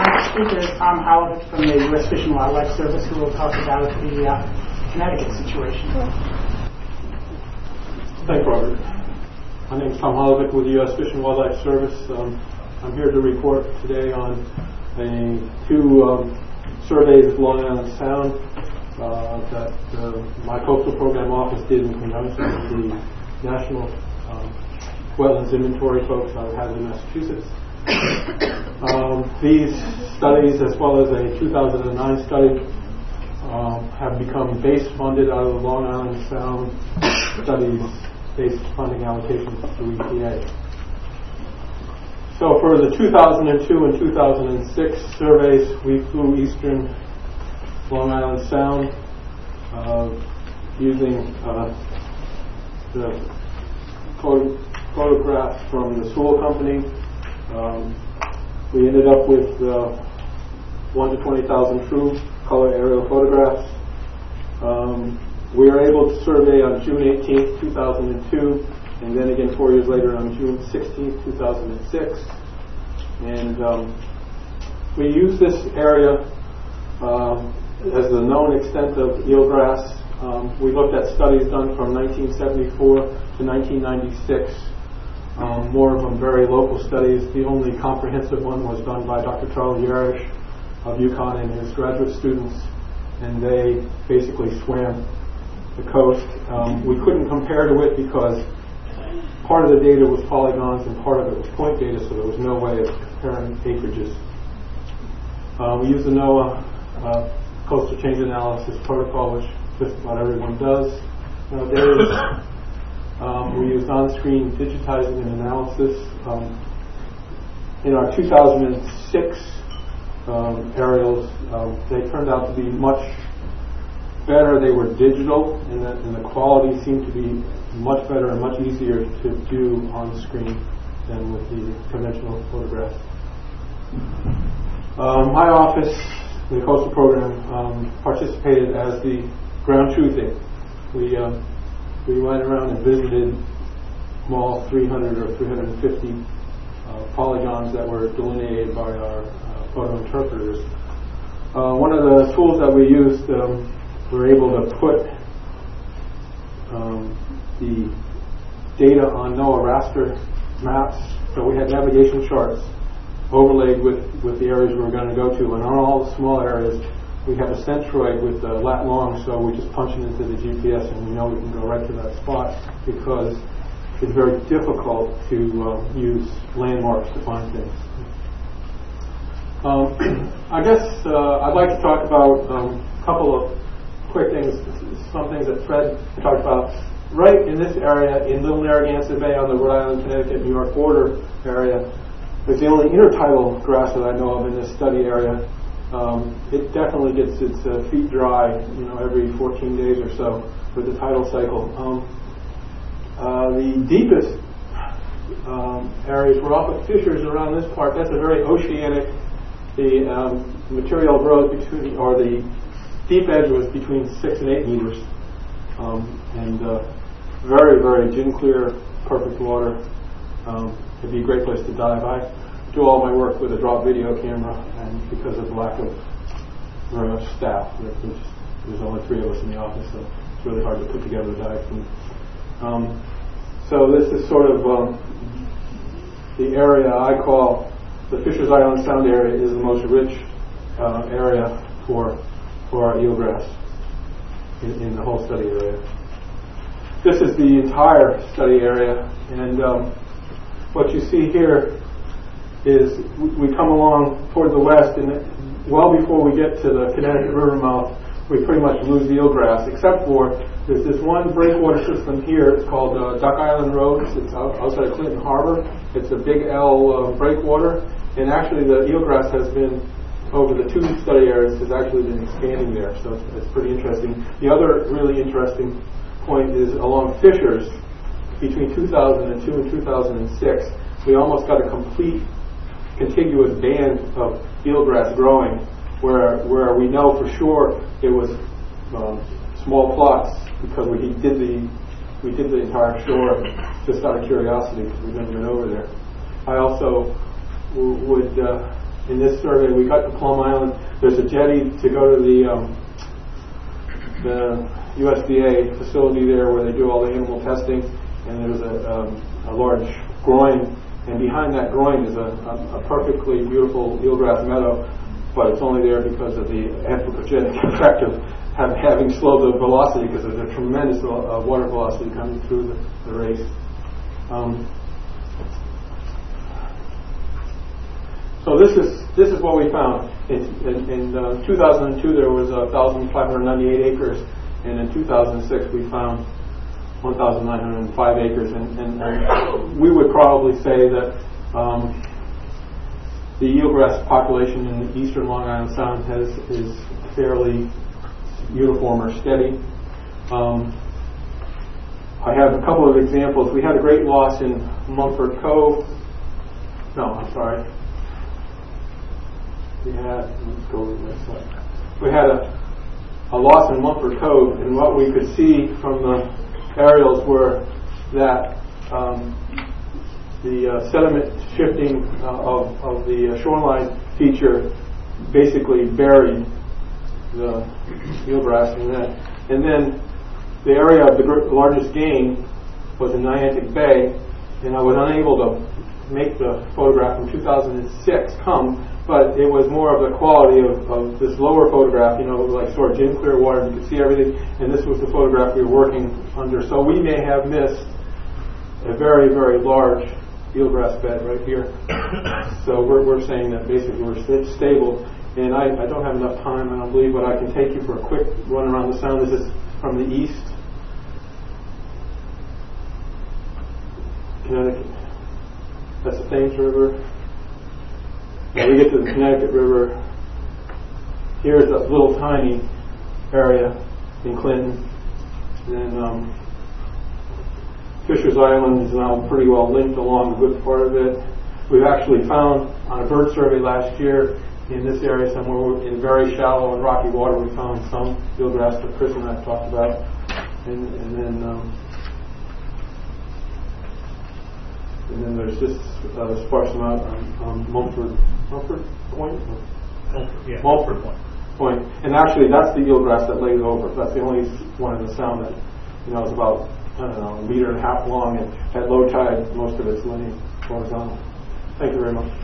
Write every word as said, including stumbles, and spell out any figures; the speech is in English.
next speaker is Tom Holovic from the U S Fish and Wildlife Service, who will talk about the uh, Connecticut situation. Thanks, Robert. My name is Tom Holovic with the U S Fish and Wildlife Service. Um, I'm here to report today on a, two um, surveys of Long Island Sound uh, that uh, my coastal program office did in conjunction with the National um, Wetlands Inventory folks out of Hadley, Massachusetts. Um, these studies, as well as a two thousand nine study, um, have become base funded out of the Long Island Sound Studies based funding allocations to E P A. So for the two thousand two and two thousand six surveys, we flew eastern Long Island Sound uh, using uh, the photo- photographs from the Sewell Company. Um, we ended up with uh, one to twenty thousand true color aerial photographs. Um, we were able to survey on June eighteenth, two thousand two, and then again four years later on June sixteenth, two thousand six. And um, we use this area um, as the known extent of eelgrass. Um, we looked at studies done from nineteen seventy-four to nineteen ninety-six. Um, more of them very local studies. The only comprehensive one was done by Doctor Charlie Yarish of UConn and his graduate students, and they basically swam the coast. Um, we couldn't compare to it because part of the data was polygons and part of it was point data, so there was no way of comparing acreages. Uh, we use the NOAA uh, coastal change analysis protocol, which just about everyone does nowadays. Um, we used on-screen digitizing and analysis. Um, in our two thousand six um, aerials, um, they turned out to be much better. They were digital, and the, and the quality seemed to be much better and much easier to do on the screen than with the conventional photographs. Um, my office, the coastal program, um, participated as the ground truthing. We um, we went around and visited all three hundred or three hundred fifty uh, polygons that were delineated by our uh, photo interpreters. Uh, one of the tools that we used, um, we were able to put um, the data on NOAA raster maps. So we had navigation charts overlaid with, with the areas we were going to go to. And on all the small areas, we have a centroid with uh, lat long, so we just punch it into the G P S and we know we can go right to that spot, because it's very difficult to uh, use landmarks to find things. Um, I guess uh, I'd like to talk about um, a couple of quick things, some things that Fred talked about. Right in this area, in Little Narragansett Bay on the Rhode Island, Connecticut, New York border area, it's the only intertidal grass that I know of in this study area. Um, it definitely gets its uh, feet dry, you know, every fourteen days or so with the tidal cycle. Um, uh, the deepest um, areas were off of fissures around this part. That's a very oceanic. The um, material grows between, or the deep edge was between six and eight meters, um, and uh, very, very gin clear, perfect water. Um, it'd be a great place to dive. I do all my work with a drop video camera, and because of the lack of very much staff, there's, there's only three of us in the office, so it's really hard to put together a dive team. Um, so this is sort of um, the area I call the Fisher's Island Sound area is the most rich uh, area for for our eelgrass in, in the whole study area. This is the entire study area, and um, what you see here is we come along toward the west, and well before we get to the Connecticut River mouth, we pretty much lose the eelgrass, except for there's this one breakwater system here. It's called uh, Duck Island Road. It's out, outside of Clinton Harbor. It's a big L uh, breakwater, and actually the eelgrass has been, over the two study areas, has actually been expanding there, so it's, it's pretty interesting. The other really interesting point is along fissures between two thousand two and two thousand six, we almost got a complete contiguous band of eelgrass growing, where where we know for sure it was um, small plots, because we did the we did the entire shore just out of curiosity, because we've never been over there. I also w- would uh, in this survey. We got to Plum Island. There's a jetty to go to the um, the U S D A facility there where they do all the animal testing, and there's a, um, a large groin, and behind that groin is a, a, a perfectly beautiful eelgrass meadow, but it's only there because of the anthropogenic effect of have, having slowed the velocity, because there's a tremendous uh, water velocity coming through the, the race. Um, so this is this is what we found. In, in, in uh, two thousand two, there was uh, one thousand five hundred ninety-eight acres, and in two thousand six, we found one thousand nine hundred five acres. And, and, and we would probably say that um, the eelgrass population in the eastern Long Island Sound has is fairly uniform or steady. Um, I have a couple of examples. We had a great loss in Mumford Cove. No, I'm sorry. We had, let's go to the next slide. We had a, a loss in Mumford Cove, and what we could see from the aerials were that um, the uh, sediment shifting uh, of, of the uh, shoreline feature basically buried the eelgrass in that. And then the area of the gr- largest gain was in Niantic Bay, and I was unable to make the photograph from two thousand six come, but it was more of the quality of, of this lower photograph, you know, like sort of in clear water, and you could see everything, and this was the photograph we were working under. So we may have missed a very, very large eelgrass bed right here. So we're, we're saying that basically we're st- stable, and I, I don't have enough time, I don't believe, but I can take you for a quick run around the sound. This is from the east. Connecticut. That's the Thames River. Now we get to the Connecticut River. Here's a little tiny area in Clinton. And then um, Fisher's Island is now pretty well linked along a good part of it. We've actually found on a bird survey last year in this area somewhere in very shallow and rocky water, we found some eelgrass that Chris and I talked about. And, and then um, and then there's this uh, sparse amount on, on Mumford, Mumford Point? Yeah, Mumford Point. Point. And actually that's the eelgrass that lays over. That's the only one in the sound that, you know, is about, I don't know, a meter and a half long, and at low tide most of it's laying horizontal. Thank you very much.